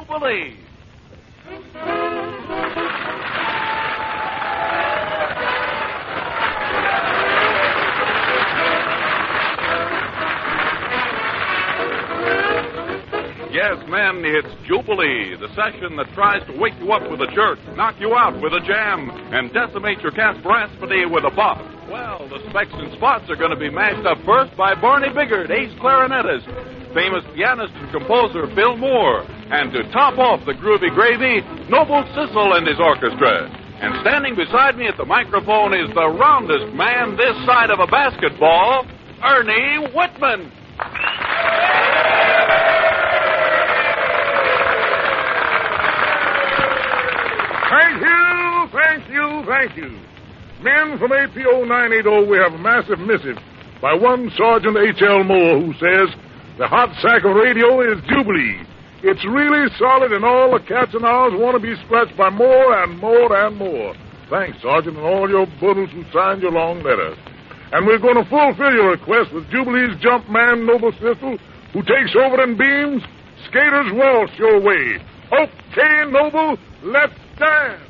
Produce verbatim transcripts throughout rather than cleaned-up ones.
Jubilee. Yes, men, it's Jubilee, the session that tries to wake you up with a jerk, knock you out with a jam, and decimate your casparasity with a bop. Well, the specks and spots are going to be mashed up first by Barney Biggert, ace clarinetist, famous pianist and composer Bill Moore, and to top off the groovy gravy, Noble Sissel and his orchestra. And standing beside me at the microphone is the roundest man this side of a basketball, Ernie Whitman. Thank you, thank you, thank you. Men from A P O nine eighty, we have a massive missive by one Sergeant H L Moore, who says the hot sack of radio is Jubilee. It's really solid, and all the cats and owls want to be scratched by more and more and more. Thanks, Sergeant, and all your buddles who signed your long letter. And we're going to fulfill your request with Jubilee's jump man, Noble Sissel, who takes over and beams Skater's Waltz your way. Okay, Noble, let's dance.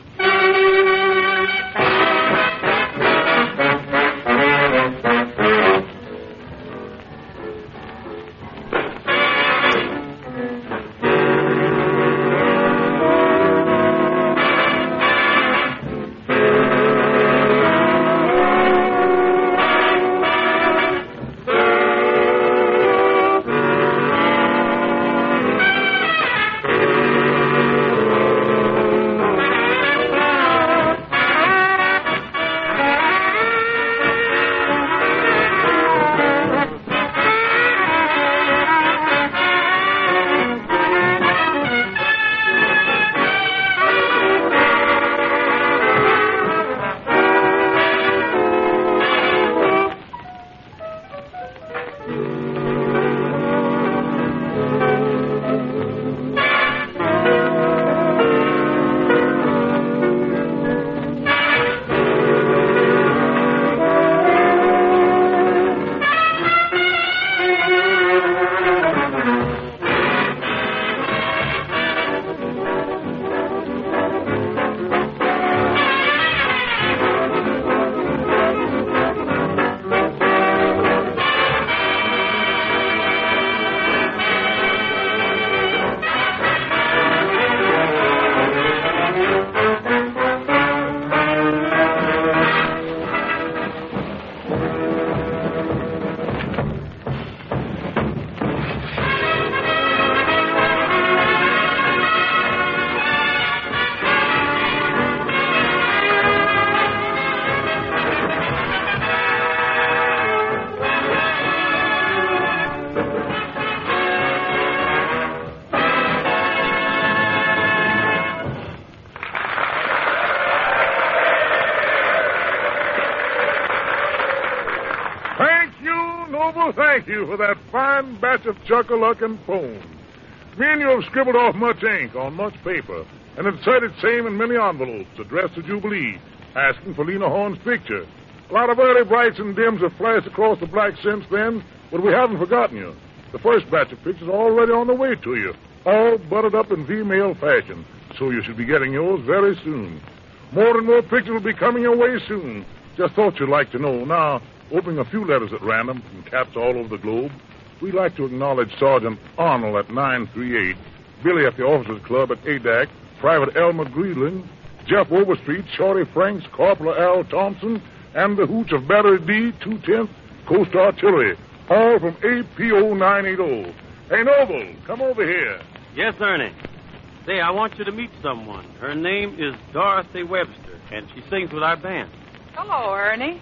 Thank you for that fine batch of chuck-a-luck and poems. Me and you have scribbled off much ink on much paper, and have cited same in many envelopes addressed to Jubilee, asking for Lena Horne's picture. A lot of early brights and dims have flashed across the black since then, but we haven't forgotten you. The first batch of pictures are already on the way to you, all buttered up in V-mail fashion, so you should be getting yours very soon. More and more pictures will be coming your way soon. Just thought you'd like to know. Now, opening a few letters at random from cats all over the globe, we'd like to acknowledge Sergeant Arnold at nine three eight, Billy at the Officers Club at A D A C, Private Elmer Greeling, Jeff Overstreet, Shorty Franks, Corporal Al Thompson, and the hooch of Battery D, two tenth, Coast Artillery, all from A P O nine eighty. Hey, Noble, come over here. Yes, Ernie. Say, I want you to meet someone. Her name is Dorothy Webster, and she sings with our band. Hello, Ernie.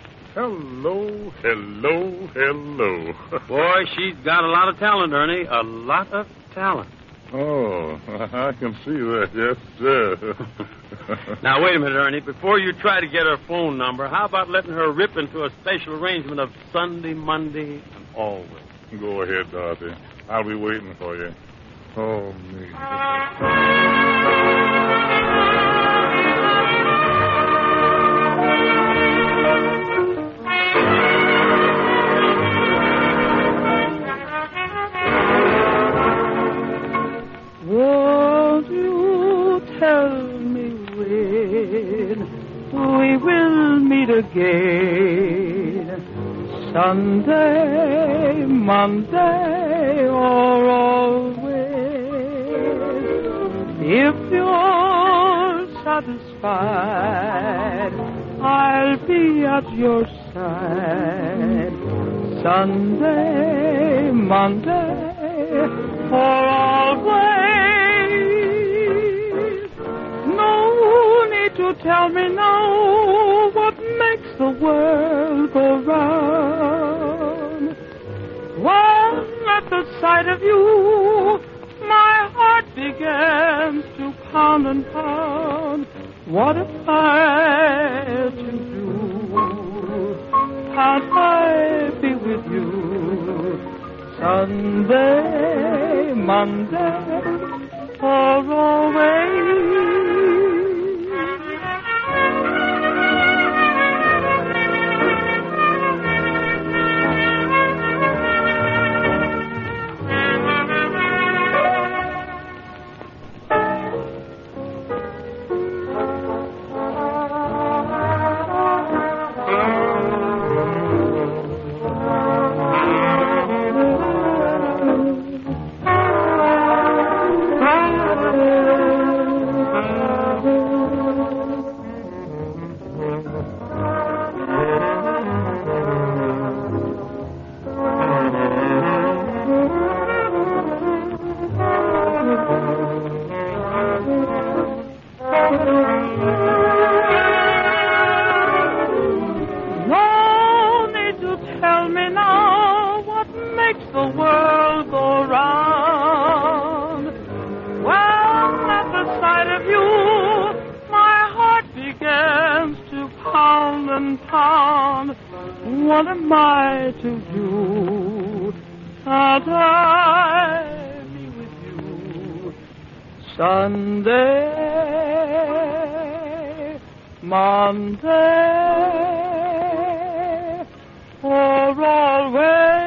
Hello, hello, hello. Boy, she's got a lot of talent, Ernie. A lot of talent. Oh, I can see that, yes, sir. Now, wait a minute, Ernie. Before you try to get her phone number, how about letting her rip into a special arrangement of Sunday, Monday, and always? Go ahead, Dorothy. I'll be waiting for you. Oh, me. Whoa. Sunday, Monday, or always. If you're satisfied, I'll be at your side. Sunday, Monday, or always. No need to tell me now what makes the world go round. When at the sight of you, my heart begins to pound and pound. What am I to do? Can't I be with you? Sunday, Monday, or always. What am I to do? Can't I be with you? Sunday, Monday, or always.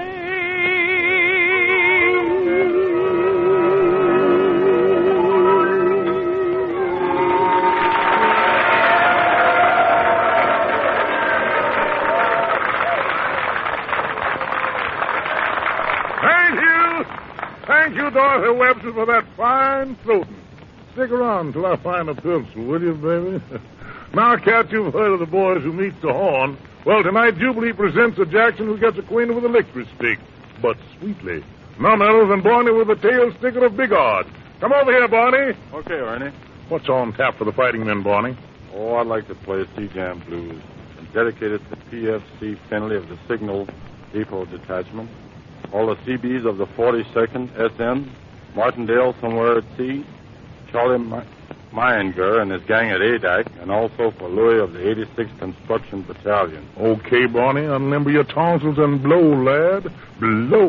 Thank you, Dorothy Webster, for that fine floating. Stick around till I find a pencil, will you, baby? Now, Cat, you've heard of the boys who meet the horn. Well, tonight Jubilee presents a Jackson who gets acquainted with a electric stick, but sweetly. None other than Barney with the tail sticker of Big Odd. Come over here, Barney. Okay, Ernie. What's on tap for the fighting men, Barney? Oh, I'd like to play Sea-Jam Blues and dedicate it to P F C Finley of the Signal Depot Detachment, all the C Bs of the forty-second S M, Martindale somewhere at sea, Charlie Meininger and his gang at A D A C, and also for Louis of the eighty-sixth Construction Battalion. Okay, Barney, unlimber your tonsils and blow, lad. Blow.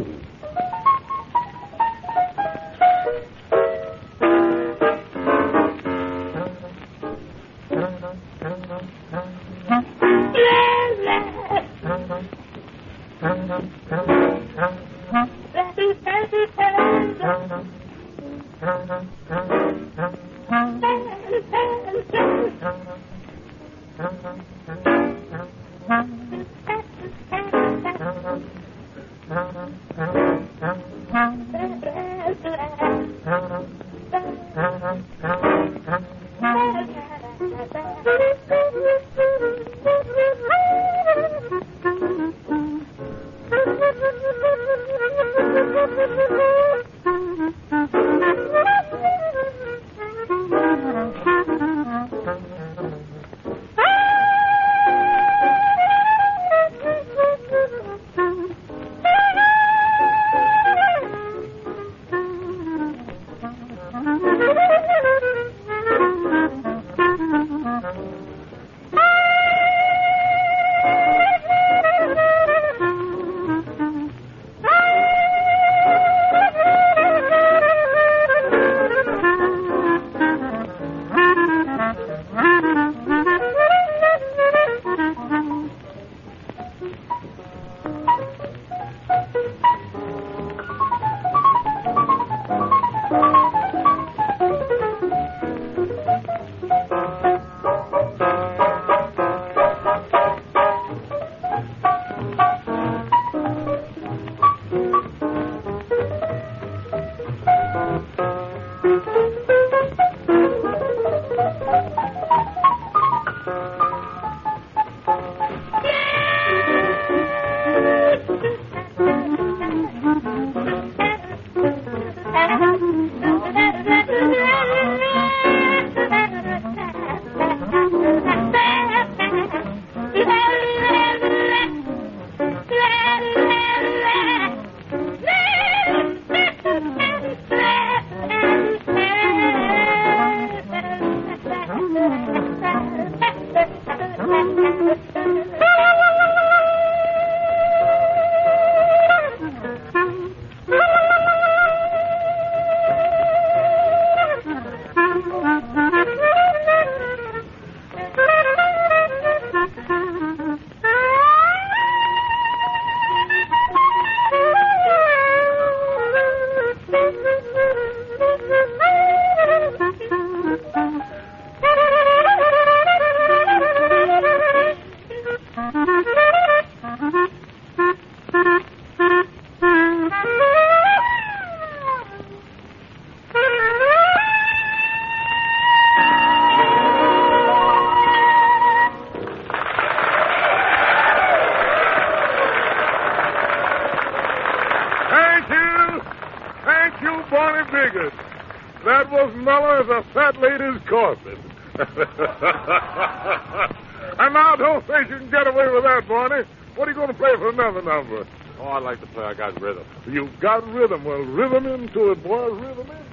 Biggert. That was mellow as a fat lady's corset. And now don't think you can get away with that, Barney. What are you going to play for another number? Oh, I'd like to play I Got Rhythm. You've got rhythm. Well, rhythm into it, boy. Rhythm in.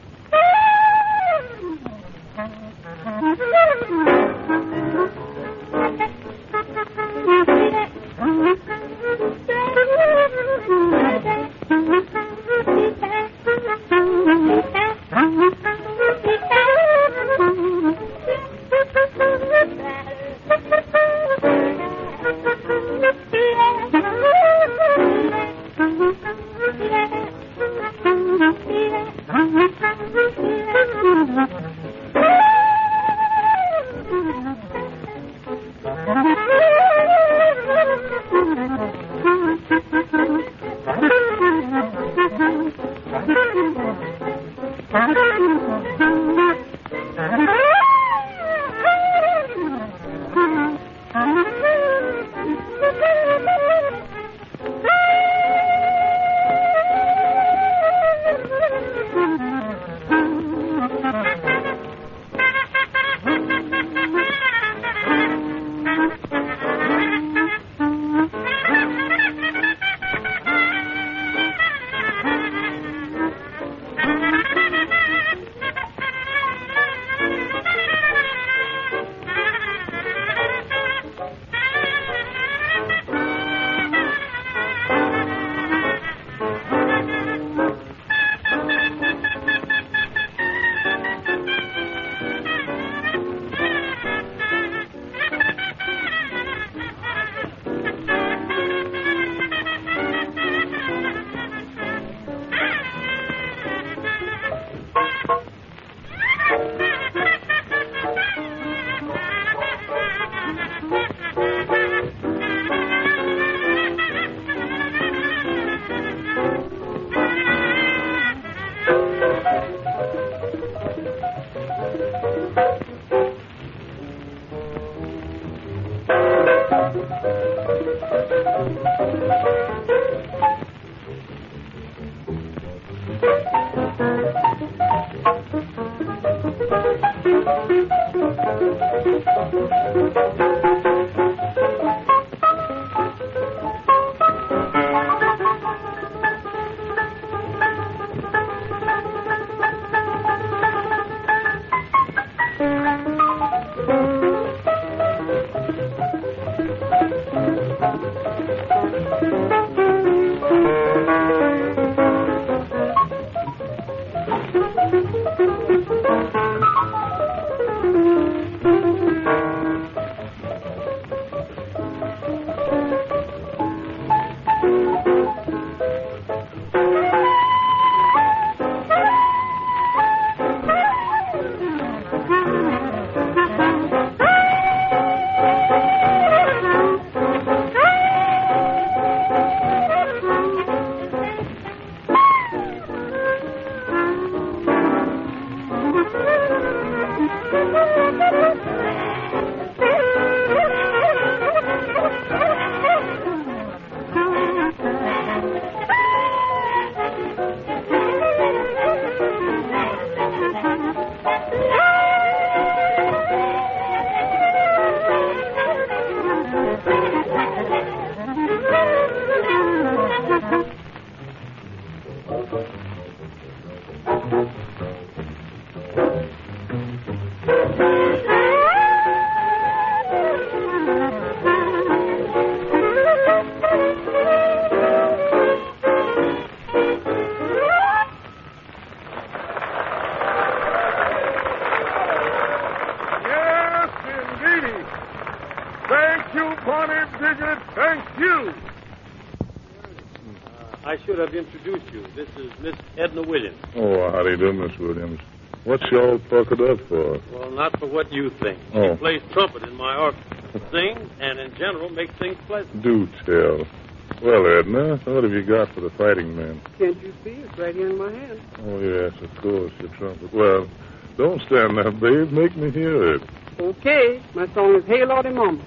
Introduce you. This is Miss Edna Williams. Oh, how do you do, Miss Williams? What's she all puckered up for? Well, not for what you think. Oh. She plays trumpet in my orchestra, sings, and in general makes things pleasant. Do tell. Well, Edna, what have you got for the fighting men? Can't you see? It's right here in my hand. Oh, yes, of course, your trumpet. Well, don't stand there, babe. Make me hear it. Okay. My song is Hey, Lordy Mama.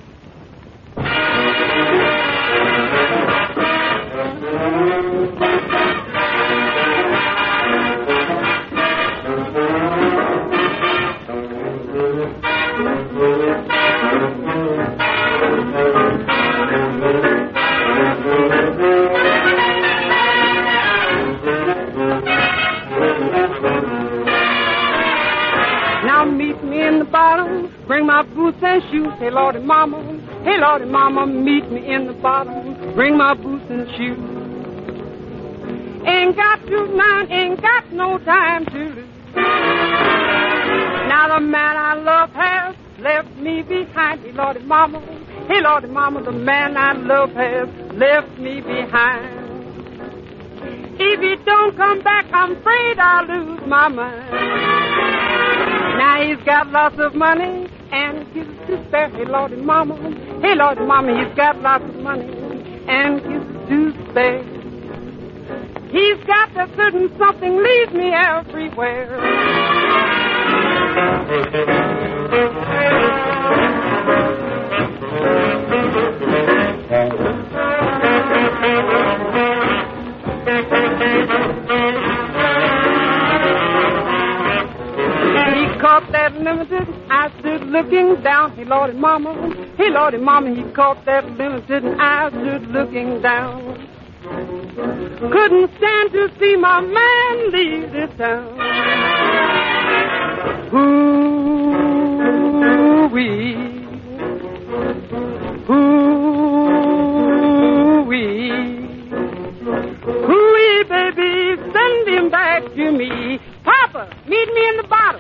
me in the bottom. Bring my boots and shoes. Hey, Lordy Mama. Hey, Lordy Mama, meet me in the bottom. Bring my boots and shoes. Ain't got to none, ain't got no time to lose. Now the man I love has left me behind. Hey, Lordy Mama. Hey, Lordy Mama, the man I love has left me behind. If he don't come back, I'm afraid I'll lose my mind. Now he's got lots of money and kisses to spare. Hey, Lordy Mama. Hey, Lordy Mama, he's got lots of money and kisses to spare. He's got a certain something leads me everywhere. He caught that limited, I stood looking down. Hey, Lordy Mama, hey, Lordy Mama, he caught that limited, and I stood looking down. Couldn't stand to see my man leave this town. Ooh-wee, ooh-wee, ooh-wee, baby, send him back to me. Papa, meet me in the bottom.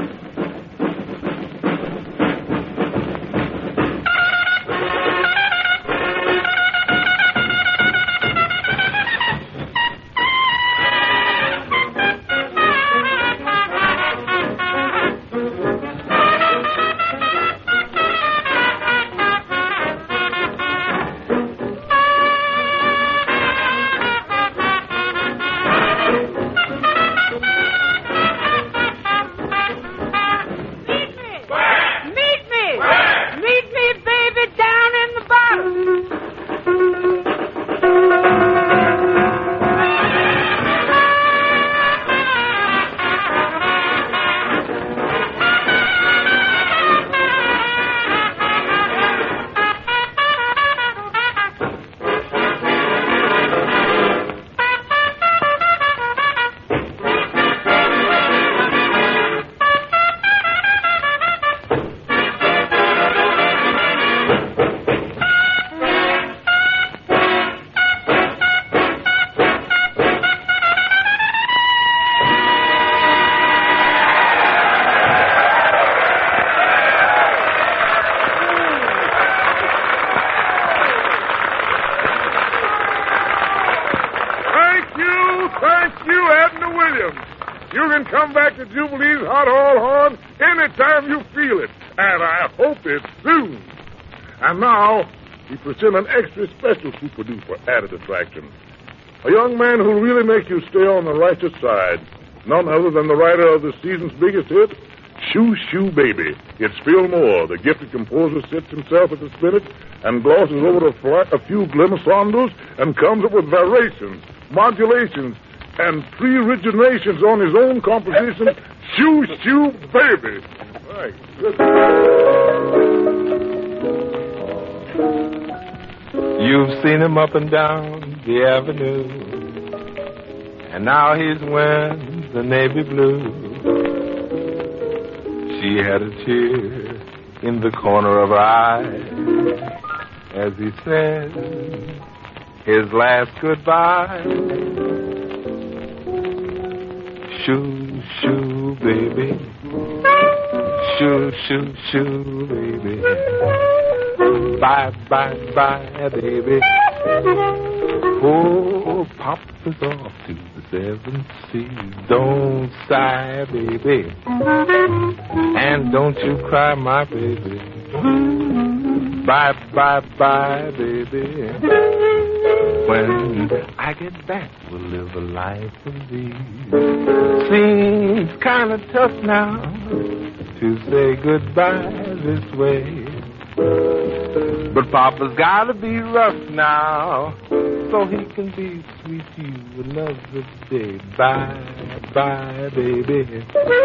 Come back to Jubilee's Hot Oil Horn anytime you feel it, and I hope it's soon. And now, we present an extra special super duper added attraction. A young man who'll really make you stay on the righteous side. None other than the writer of the season's biggest hit, Shoo Shoo Baby. It's Phil Moore, the gifted composer, sits himself at the spinet and glosses over a, flat, a few glimmersondos and comes up with variations, modulations, and pre-originations on his own composition, Shoo Shoo Baby. Right. You've seen him up and down the avenue, and now he's wearing the navy blue. She had a tear in the corner of her eye as he said his last goodbye. Shoo, shoo, baby. Shoo, shoo, shoo, baby. Bye, bye, bye, baby. Oh, Papa's off to the seven seas. Don't sigh, baby. And don't you cry, my baby. Bye, bye, bye, baby. When I get back, we'll live a life of these. Seems kind of tough now to say goodbye this way. But Papa's gotta be rough now so he can be sweet to you another day. Bye, bye, baby.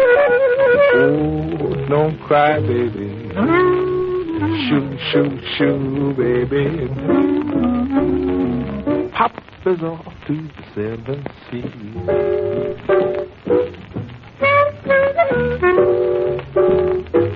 Oh, don't cry, baby. Shoo, shoo, shoo, baby. Papa's off to the seven seas.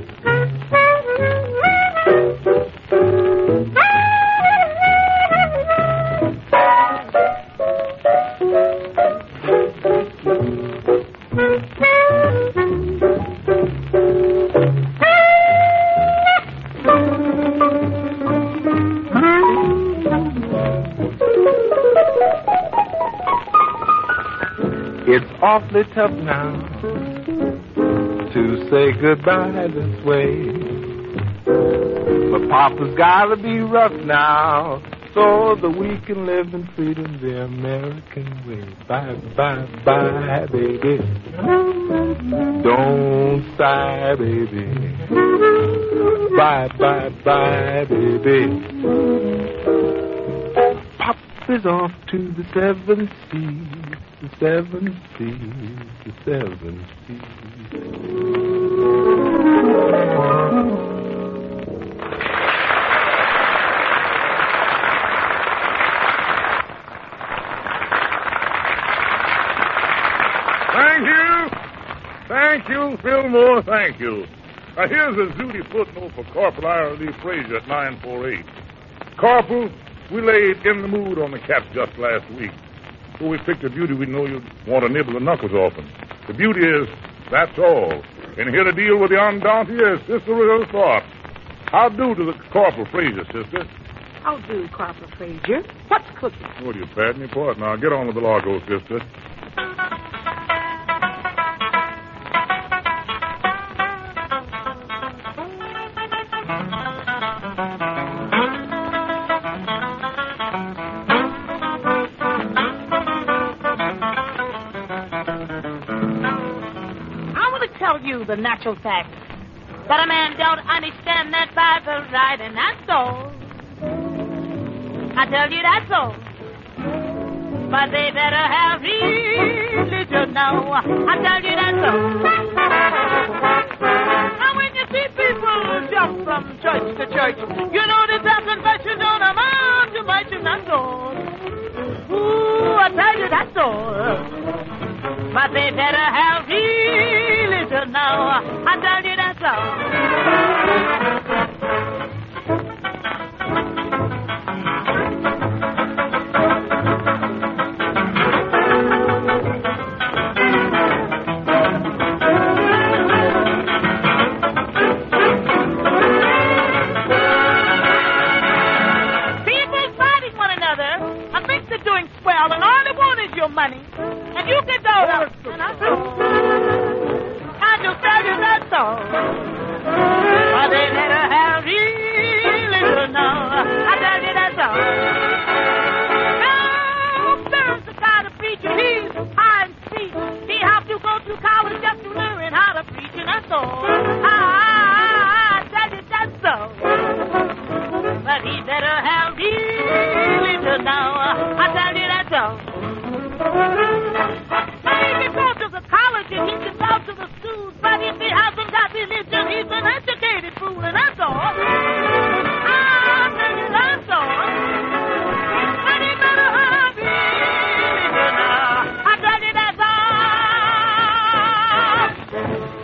awfully tough now to say goodbye this way. But Papa's gotta be rough now so that we can live in freedom the American way. Bye, bye, bye, baby. Don't sigh, baby. Bye, bye, bye, baby. Pop is off to the seven seas, the seven seas, the seven seas. Thank you. Thank you, Fillmore, thank you. Now, here's a Zooty footnote for Corporal Ira Lee Frazier at nine forty-eight. Corporal, we laid in the mood on the cat just last week. So we picked a beauty we know you'd want to nibble the knuckles off him. The beauty is, that's all. And here to deal with the undaunted is Sister Rilla Thorpe. How do to the Corporal Frazier, sister? How do, Corporal Frazier? What's cooking? Oh, you pat me part. Now, get on with the largo, sister. The natural fact that a man don't understand that Bible right, and that's all. I tell you that's all. But they better have religion now. I tell you that's all. Now when you see people jump from church to church, you know that their confession don't amount to much, and that's all. Ooh, I tell you that's all. But they better have religion now. I tell you that's all. People fighting one another and think they're doing swell, and all they want is your money. And you can go up. And I just tell you that's all. But they better have religion now. I tell you that's all. Now, there's the kind of preacher. He's high and sweet. He have to go to college just to learn how to preach, and that's all. I, I, I tell you that's all. But he better have religion now. I tell you that's all. He can go to the college and he can go to the schools, but if he hasn't got religion, he's an educated fool, and that's all. I tell you that's all. And he better have religion now. I tell you that's all.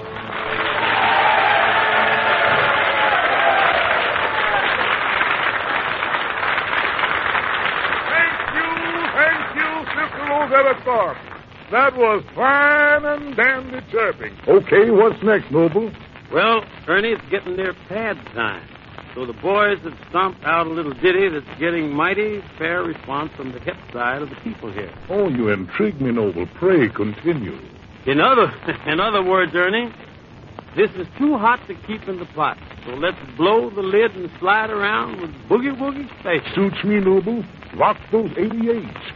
Thank you, thank you, Sister Rosetta Thorpe. That was fine and dandy chirping. Okay, what's next, Noble? Well, Ernie, it's getting near pad time. So the boys have stomped out a little ditty that's getting mighty fair response from the hip side of the people here. Oh, you intrigue me, Noble. Pray continue. In other, in other words, Ernie, this is too hot to keep in the pot. So let's blow the lid and slide around with Boogie Woogie Station. Suits me, Noble. Rock those eighty-eights.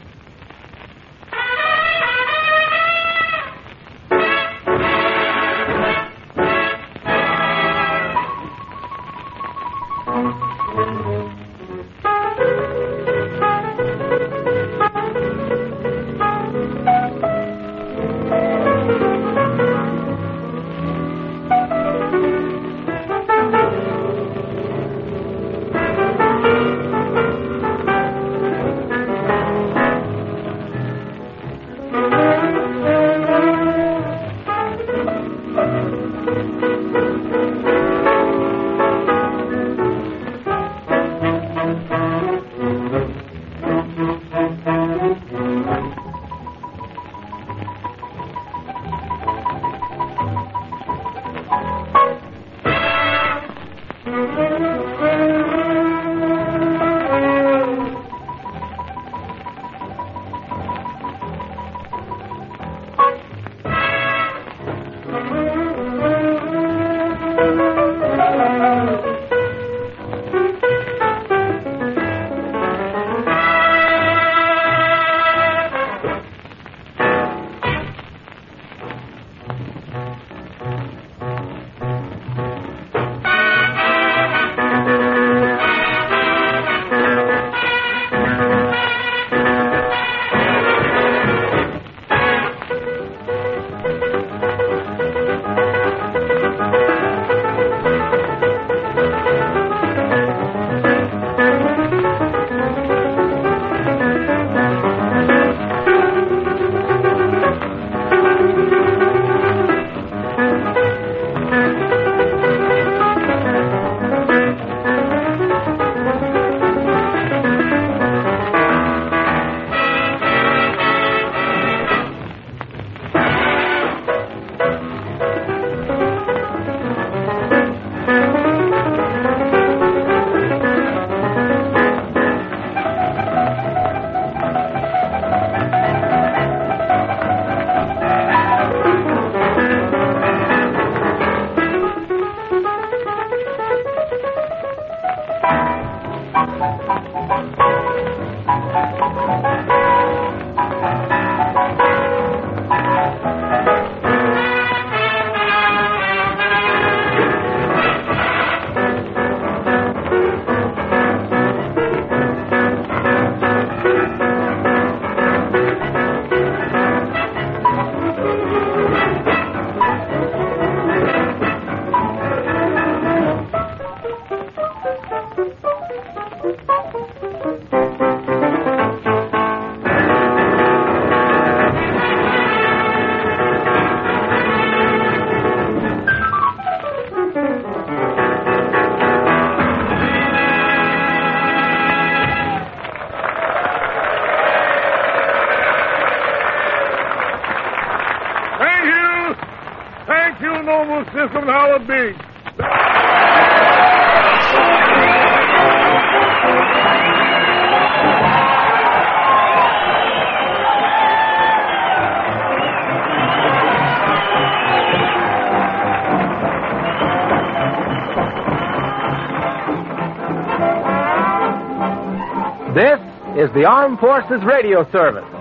Noble System Howard Biggs. This is the Armed Forces Radio Service.